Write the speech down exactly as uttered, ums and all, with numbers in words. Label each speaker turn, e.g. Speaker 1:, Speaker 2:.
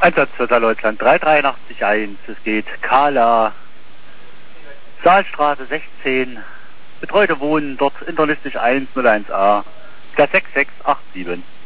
Speaker 1: Einsatz für Deutschland drei drei acht eins, es geht Kala, Saalstraße sechzehn, betreute Wohnen dort internistisch eins null eins a, K sechs sechs acht sieben.